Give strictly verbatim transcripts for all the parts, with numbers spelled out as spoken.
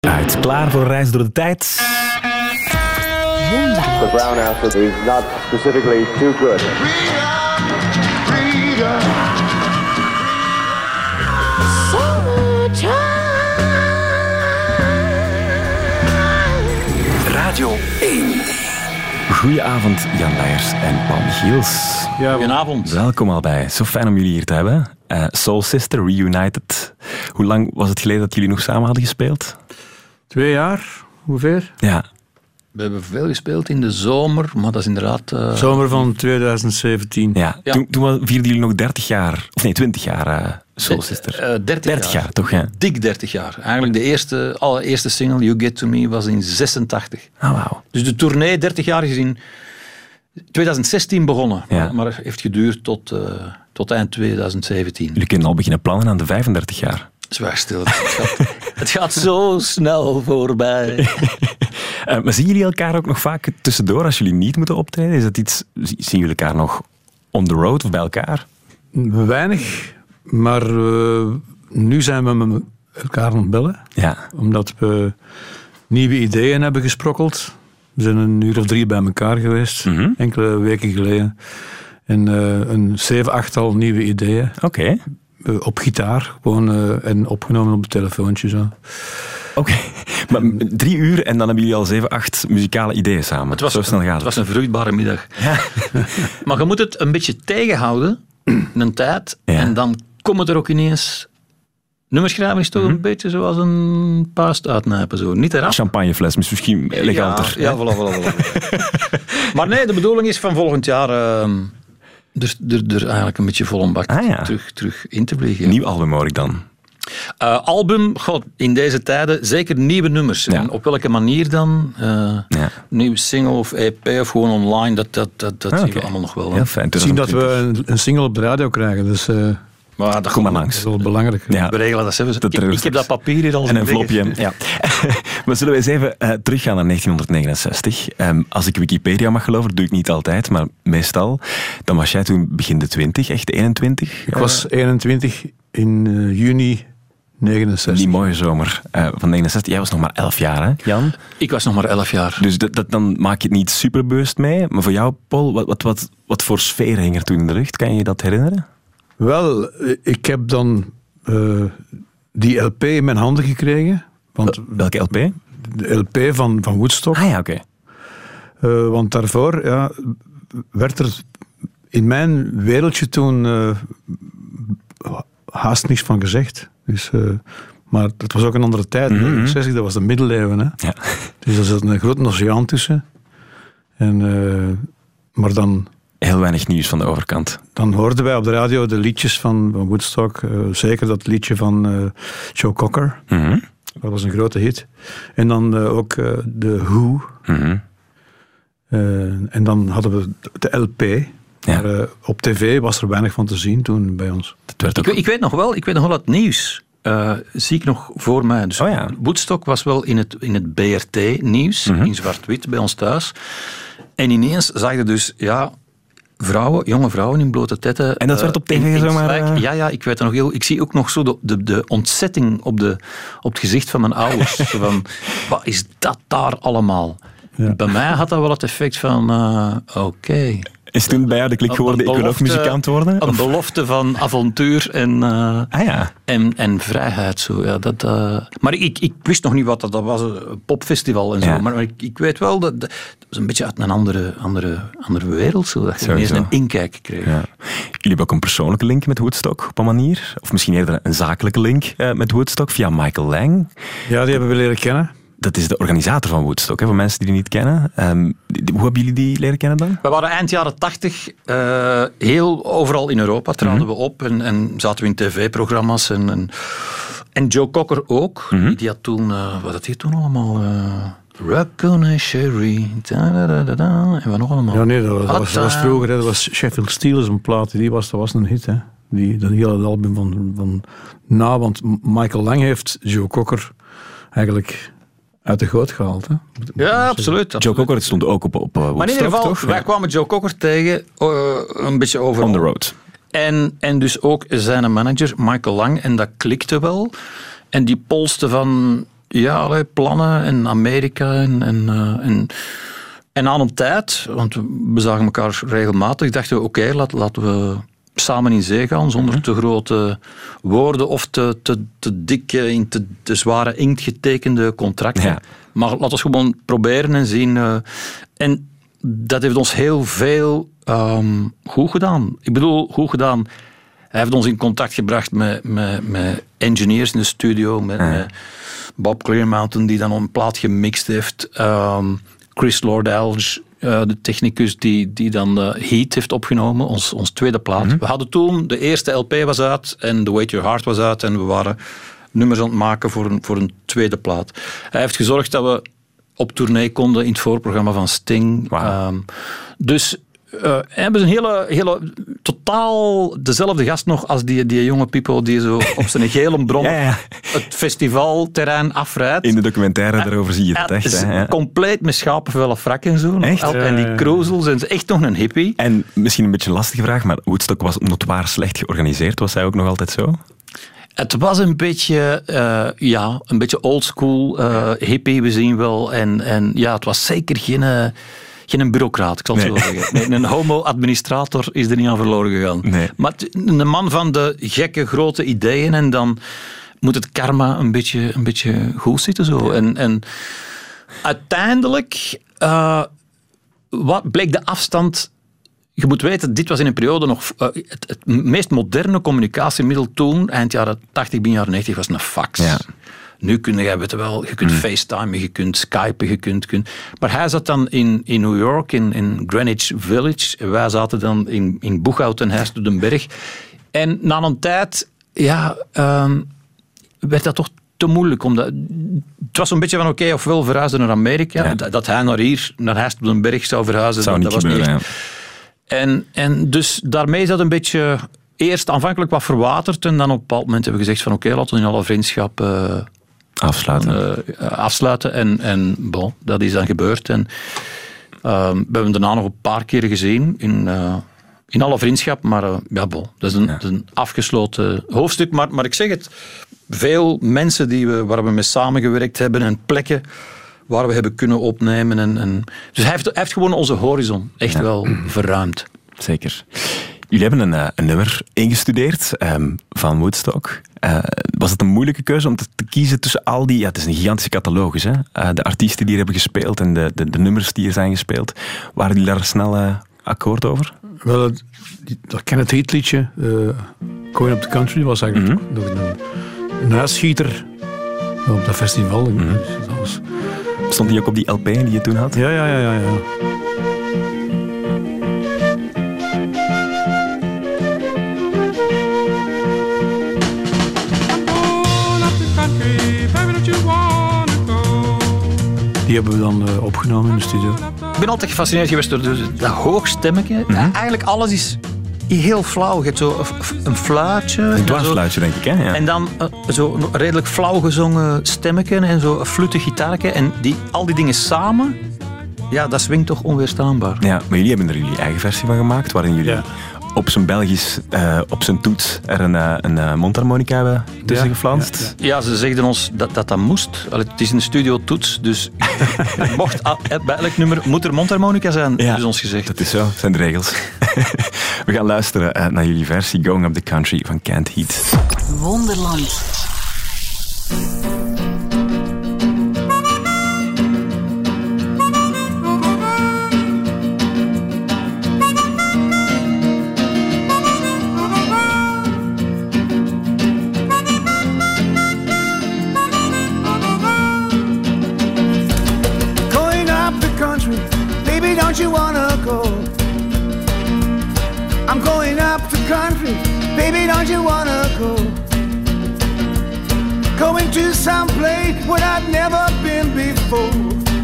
Uit, klaar voor een reis door de tijd. The brown acid is not specifically too good. Radio één. Goedenavond, Jan Leijers en Paul Michiels. Ja, goedenavond. Welkom al bij. Zo fijn om jullie hier te hebben. Uh, Soul Sister, Reunited. Hoe lang was het geleden dat jullie nog samen hadden gespeeld? Twee jaar, ongeveer. Ja. We hebben veel gespeeld in de zomer, maar dat is inderdaad... Uh... Zomer van twintig zeventien. Ja, ja. Toen, toen vierden jullie nog dertig jaar, of nee, twintig jaar uh, Soul Sister. Uh, dertig, dertig jaar, jaar, toch? Ja. Dik dertig jaar. Eigenlijk de eerste, allereerste single, You Get To Me, was in zesentachtig. Oh, wauw. Dus de tournee, dertig jaar, is in twintig zestien begonnen. Ja. Maar het heeft geduurd tot, uh, tot eind twintig zeventien. Jullie kunnen al beginnen plannen aan de vijfendertig jaar. Zwaar stil. Het gaat, het gaat zo snel voorbij. uh, maar zien jullie elkaar ook nog vaak tussendoor als jullie niet moeten optreden? Is dat iets, zien jullie elkaar nog on the road of bij elkaar? Weinig, maar uh, nu zijn we met elkaar aan het bellen. Ja. Omdat we nieuwe ideeën hebben gesprokkeld. We zijn een uur of drie bij elkaar geweest, Mm-hmm. enkele weken geleden. En uh, een zeven, achttal nieuwe ideeën. Oké. Okay. Uh, op gitaar, gewoon, uh, en opgenomen op het telefoontje. Zo. Oké, okay. Maar drie uur en dan hebben jullie al zeven, acht muzikale ideeën samen. Het was, zo snel gaat het. Het was een vruchtbare middag. Ja. Maar je moet het een beetje tegenhouden, een tijd, ja. En dan komt er ook ineens... Nummerschrijven is toch mm-hmm. een beetje zoals een paast uitnijpen. Zo. Niet eraf. Champagnefles, misschien eleganter. Ja, ja voilà, voilà, voilà. Maar nee, de bedoeling is van volgend jaar... Uh, er, er, er eigenlijk een beetje vol een bak ah, ja. terug, terug in te vliegen. Nieuw album hoor ik dan. Uh, album, god, in deze tijden zeker nieuwe nummers. Ja. En op welke manier dan? Uh, ja. Nieuwe single of E P of gewoon online, dat, dat, dat, dat ah, zien okay. we allemaal nog wel. Heel fijn. We zien dat we een, een single op de radio krijgen, dus... Uh... Maar dat Kom maar langs. Dat is wel belangrijk. Ja. We regelen dat zelfs. Ik, ik heb dat papier hier al. En een envelopje. Ja. Maar zullen we eens even uh, teruggaan naar negentien negenenzestig. Um, als ik Wikipedia mag geloven, dat doe ik niet altijd, maar meestal. Dan was jij toen begin de twintig, echt eenentwintig? Ik was eenentwintig in uh, juni negenenzestig. Die mooie zomer uh, van negenenzestig. Jij was nog maar elf jaar, hè, Jan? Ik was nog maar elf jaar. Dus dat, dat, dan maak je het niet superbewust mee. Maar voor jou, Paul, wat, wat, wat, wat voor sfeer hing er toen in de lucht? Kan je je dat herinneren? Wel, ik heb dan uh, die L P in mijn handen gekregen. Want Welke L P? De L P van, van Woodstock. Ah ja, oké. Okay. Uh, want daarvoor ja, werd er in mijn wereldje toen uh, haast niks van gezegd. Dus, uh, maar het was ook een andere tijd. Mm-hmm. zestig, dat was de middeleeuwen. Hè? Ja. Dus er zat een grote oceaan tussen. En, uh, maar dan... Heel weinig nieuws van de overkant. Dan hoorden wij op de radio de liedjes van, van Woodstock. Uh, zeker dat liedje van uh, Joe Cocker. Mm-hmm. Dat was een grote hit. En dan uh, ook uh, de Who. Mm-hmm. Uh, en dan hadden we de L P. Ja. Maar uh, op tv was er weinig van te zien toen bij ons. Dat werd ook... ik, ik weet nog wel, ik weet nog wel het nieuws. Uh, zie ik nog voor mij. Dus oh ja. Woodstock was wel in het, in het B R T-nieuws, mm-hmm. in zwart-wit bij ons thuis. En ineens zag je dus, ja... Vrouwen, jonge vrouwen in blote tetten. En dat werd op tv uh, zomaar... Uh... Ja, ja, ik weet het nog heel... Ik zie ook nog zo de, de, de ontzetting op, de, op het gezicht van mijn ouders. Van, wat is dat daar allemaal? Ja. Bij mij had dat wel het effect van... Uh, Oké... Okay. Is toen bij jou de klik geworden, ik wil ook muzikant worden? Een of? belofte van avontuur en, uh, ah, ja. en, en vrijheid. Zo. Ja, dat, uh, maar ik, ik wist nog niet wat dat, dat was, een popfestival en zo. Ja. Maar ik, ik weet wel, dat, dat was een beetje uit een andere, andere, andere wereld. Zo, dat je ineens een inkijk kreeg. Ja. Jullie hebben ook een persoonlijke link met Woodstock, op een manier. Of misschien eerder een zakelijke link uh, met Woodstock, via Michael Lang. Ja, die hebben we leren kennen. Dat is de organisator van Woodstock, hè, voor mensen die die niet kennen. Um, hoe hebben jullie die leren kennen dan? We waren eind jaren tachtig uh, heel overal in Europa, traden mm-hmm. we op en, en zaten we in tv-programma's. En, en, en Joe Cocker ook. Mm-hmm. Die had toen, uh, wat had hij toen allemaal? Uh, Rock on a Sherry. Da, da, da, da, en wat nog allemaal? Ja, nee, dat was, dat was, dat was vroeger. Hè, dat was Sheffield Steel is een plaat. Die was, dat was een hit. Hè. Die, dat hele album van, van na, want Michael Lang heeft Joe Cocker eigenlijk... uit de goot gehaald, hè? Ja, absoluut, absoluut. Joe Cocker stond ook op, op uh, Woodstock, maar in ieder geval, toch? wij kwamen Joe Cocker tegen, uh, een beetje overal. On the road. En, en dus ook zijn manager, Michael Lang, en dat klikte wel. En die polste van... ja, allerlei plannen in Amerika en, en, uh, en, en aan een tijd, want we zagen elkaar regelmatig, dachten we, oké, okay, laat, laten we samen in zee gaan, zonder te grote woorden of te, te, te dikke, in te, te zware inkt getekende contracten. Ja. Maar laten we gewoon proberen en zien. Uh, en dat heeft ons heel veel um, goed gedaan. Ik bedoel, goed gedaan. Hij heeft ons in contact gebracht met, met, met engineers in de studio, met, ja. met Bob Clearmountain, die dan een plaat gemixt heeft. Um, Chris Lord-Alge, uh, de technicus die, die dan uh, Heat heeft opgenomen, ons, ons tweede plaat. Mm-hmm. We hadden toen, de eerste L P was uit en The Way to Your Heart was uit en we waren nummers aan het maken voor een, voor een tweede plaat. Hij heeft gezorgd dat we op tournee konden in het voorprogramma van Sting. Wow. Um, dus uh, we hebben een hele, hele, totaal dezelfde gast nog als die, die jonge Pipo die zo op zijn gele bron ja, ja. het festivalterrein afrijdt. In de documentaire uh, daarover zie je het echt. Is hè, ja. Compleet met schapenvelle frak en zo. Echt? En die cruisels en echt nog een hippie. En misschien een beetje een lastige vraag, maar Woodstock was notoir slecht georganiseerd. Was hij ook nog altijd zo? Het was een beetje, uh, ja, een beetje oldschool, uh, hippie, we zien wel. En, en ja, het was zeker geen, uh, geen bureaucraat, ik zal het nee. zo zeggen. Nee, een homo-administrator is er niet aan verloren gegaan. Nee. Maar een man van de gekke, grote ideeën en dan moet het karma een beetje, een beetje goed zitten. Zo. Ja. En, en uiteindelijk uh, wat bleek de afstand... Je moet weten, dit was in een periode nog... Uh, het, het meest moderne communicatiemiddel toen, eind jaren tachtig, begin jaren negentig, was een fax. Ja. Nu kun je, weet je wel, je kunt mm. facetimen, je kunt skypen, je kunt... kunt maar hij zat dan in, in New York, in, in Greenwich Village. Wij zaten dan in, in Boeghout en hij stond den Berg. En na een tijd, ja, um, werd dat toch te moeilijk. Omdat, het was een beetje van, oké, okay, ofwel verhuizen naar Amerika, ja. dat, dat hij naar hier, naar Heist op den Berg zou verhuizen. Zou dat, niet dat was gebeuren, niet echt. En, en dus daarmee is dat een beetje eerst aanvankelijk wat verwaterd en dan op een bepaald moment hebben we gezegd van oké, okay, laten we in alle vriendschap uh, afsluiten. Uh, afsluiten. En, en bon, dat is dan gebeurd. En, uh, we hebben daarna nog een paar keer gezien in, uh, in alle vriendschap, maar uh, ja, bon, dat is een, ja. dat is een afgesloten hoofdstuk. Maar, maar ik zeg het, veel mensen die we, waar we mee samengewerkt hebben en plekken waar we hebben kunnen opnemen. En, en dus hij heeft, hij heeft gewoon onze horizon echt ja. wel verruimd. Zeker. Jullie hebben een, een nummer ingestudeerd um, van Woodstock. Uh, was het een moeilijke keuze om te, te kiezen tussen al die... Ja, het is een gigantische catalogus, hè? Uh, de artiesten die er hebben gespeeld en de, de, de nummers die er zijn gespeeld. Waren jullie daar snel uh, akkoord over? Wel, dat, dat Kenneth Heat liedje, uh, Going Up the Country, was eigenlijk mm-hmm. nog een, een huisschieter op dat festival. Mm-hmm. Dat was, Stond die ook op die L P die je toen had? Ja, ja, ja, ja. ja. Die hebben we dan uh, opgenomen in de studio. Ik ben altijd gefascineerd geweest door dat hoogstemmetje. Mm-hmm. Eigenlijk alles is heel flauw. Je hebt zo een fluitje. Een dwarsfluitje, denk ik. Hè? Ja. En dan uh, zo een redelijk flauw gezongen stemmetje en zo een flute gitaartje. En die, al die dingen samen, ja, dat swingt toch onweerstaanbaar. Ja, maar jullie hebben er jullie eigen versie van gemaakt, waarin jullie ja. op zijn Belgisch, uh, op zijn toets, er een, uh, een uh, mondharmonica hebben tussen ja, geflanst. Ja, ja. ja, ze zeiden ons dat dat, dat moest. Allee, het is een studio toets, dus het mocht, bij elk nummer moet er mondharmonica zijn, ja, is ons gezegd. Dat is zo, dat zijn de regels. We gaan luisteren uh, naar jullie versie Going Up the Country van Kent Heat. Wonderland. Don't you wanna go? I'm going up the country, baby, don't you wanna go? Going to some place where I've never been before.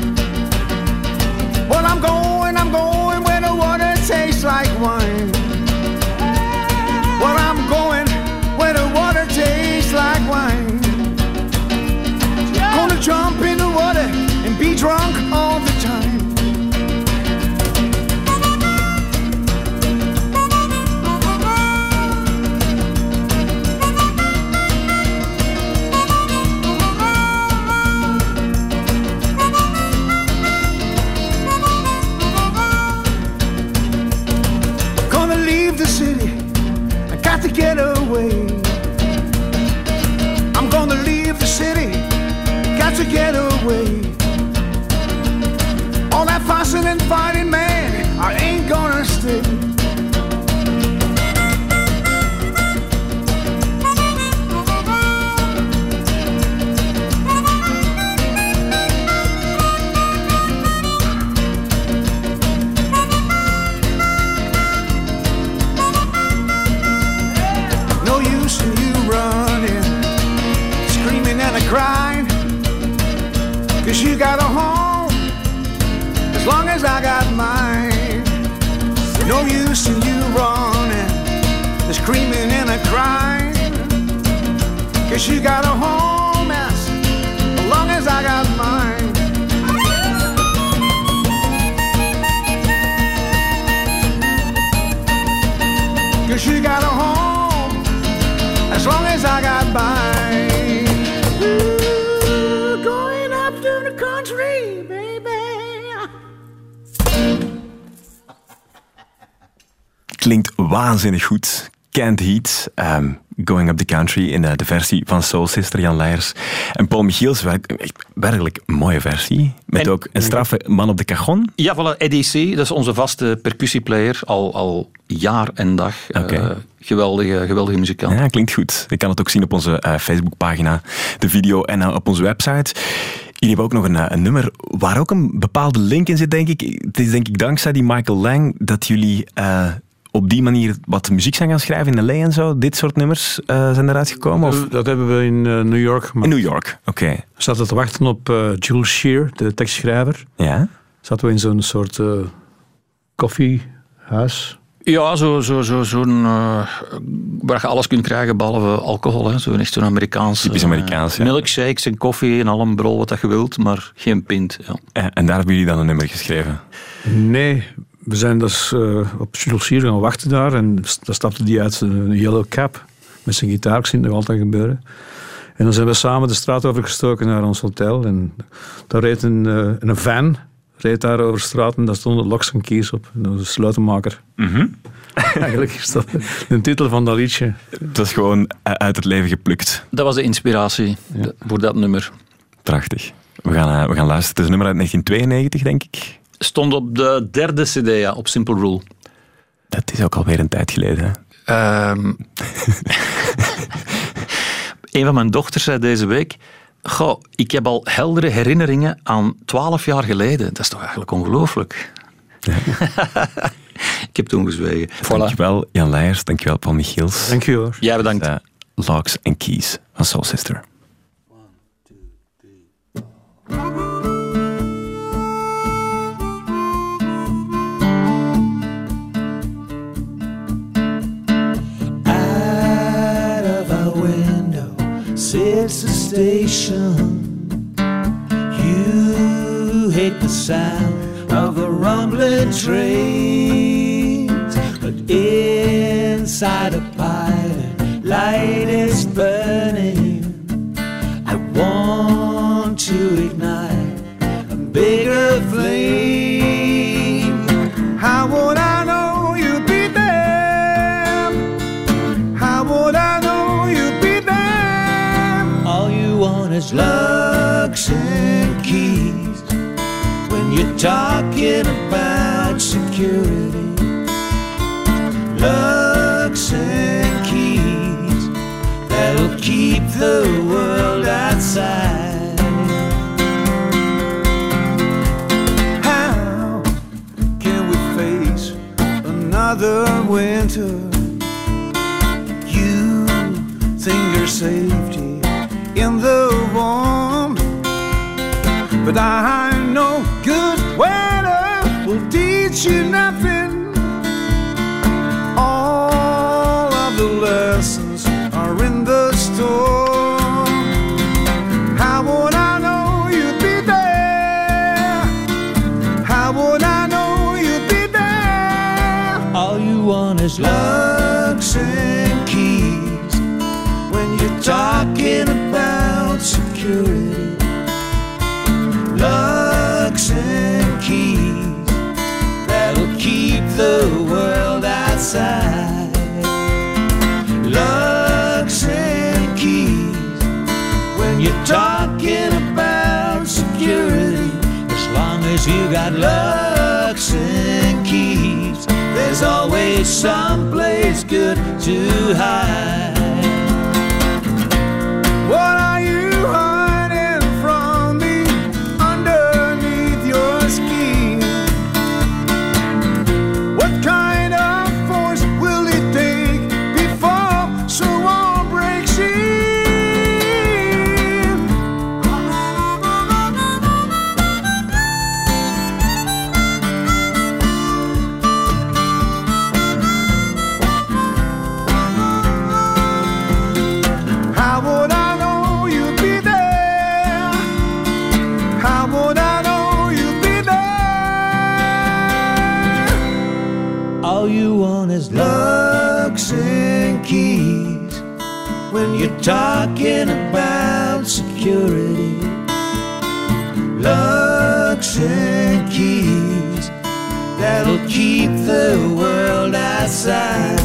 Well, I'm going, I'm going where the water tastes like wine. Well, I'm going where the water tastes like wine. Gonna jump in the water and be drunk all the time. to get away. All that fussing and fighting, man, I ain't gonna stay. No use in you running, screaming and a crying, 'cause you got a home as long as I got mine. No use in you running, screaming and a crying, 'cause you got a home as long as I got mine. 'Cause you got a home as long as I got mine. Ooh, going up to the country, baby. Klinkt waanzinnig goed. Canned Heat, um, Going Up the Country in de, de versie van Soul Sister, Jan Leijers en Paul Michiels. Echt werkelijk een mooie versie. Met en, ook een straffe man op de cajon. Ja, voilà, Eddie C., dat is onze vaste percussieplayer, al, al jaar en dag. Okay. Uh, geweldige, geweldige muzikant. Ja, klinkt goed. Je kan het ook zien op onze uh, Facebookpagina, de video en uh, op onze website. Jullie hebben ook nog een, een nummer waar ook een bepaalde link in zit, denk ik. Het is denk ik dankzij die Michael Lang dat jullie Uh, op die manier wat muziek zijn gaan schrijven in L A en zo? Dit soort nummers uh, zijn eruit gekomen? Of? Dat hebben we in uh, New York gemaakt. In New York, oké. Okay. We zaten te wachten op uh, Jules Shear, de tekstschrijver. Ja? Zaten we in zo'n soort uh, koffiehuis. Ja, zo'n zo, zo, zo uh, waar je alles kunt krijgen behalve alcohol. Hè. Zo echt zo'n Amerikaans. Typisch Amerikaans, uh, ja. Milkshakes en koffie en al een brol wat je wilt, maar geen pint. Ja. Ja, en daar hebben jullie dan een nummer geschreven? Nee. We zijn dus uh, op Jules Shear gaan wachten daar en dan stapte die uit zijn yellow cap met zijn gitaar. Ik zie het nog altijd gebeuren. En dan zijn we samen de straat overgestoken naar ons hotel en daar reed een, uh, een van reed daar over straat en daar stonden Locks and Keys op. En dat was de slotenmaker. Mm-hmm. Eigenlijk is dat de titel van dat liedje. Het was gewoon uit het leven geplukt. Dat was de inspiratie ja. voor dat nummer. Prachtig. We gaan, uh, we gaan luisteren. Het is een nummer uit negentien tweeënnegentig, denk ik. Stond op de derde cd, ja, op Simple Rule. Dat is ook alweer een tijd geleden. Um, een van mijn dochters zei deze week: goh, ik heb al heldere herinneringen aan twaalf jaar geleden. Dat is toch eigenlijk ongelooflijk? Ja. Ik heb toen gezwegen. Voilà. Dankjewel Jan Leijers, dankjewel Paul Michiels. Dank je hoor. Jij bedankt. Uh, Locks and Keys van Soul Sister. Sits the station. You hate the sound of the rumbling trains, but inside a pilot light is burning. I want to ignite a bigger flame. How would I know you'd be there? How would I know you'd be there? All you want is locks and keys when you're talking about security. Locks and keys that'll keep the world outside. How can we face another winter? You think your safety in the warm, but I know good weather will teach you nothing. All of the lessons are in the storm. How would I know you'd be there? How would I know you'd be there? All you want is locks and keys when you're talking about security. Locks and keys that'll keep the world outside. Locks and keys when you're talking about got locks and keys, there's always someplace good to hide. What are you hiding from me underneath your skin? What kind of force will it take before someone breaks in? How would I know you'd be there? How would I know you'd be there? All you want is locks and keys when you're talking about security. Locks and keys that'll keep the world outside.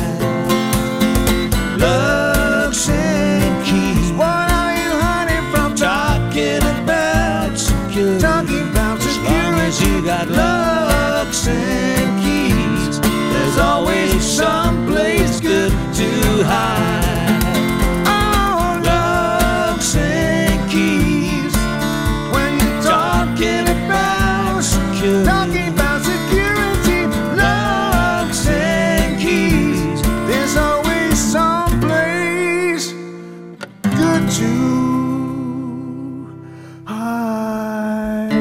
Locks and keys, What are you hiding from? talking about security. Talking about As long as security. you got locks and keys, there's always someplace good to hide. Oh, Locks and keys, when you're talking about security. talking about security, Locks and keys, there's always some place good to hide.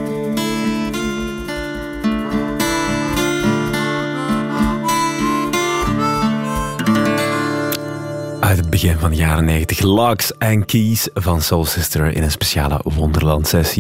Uit het begin van de jaren negentig. Locks and Keys van Soul Sister in een speciale Wonderland-sessie.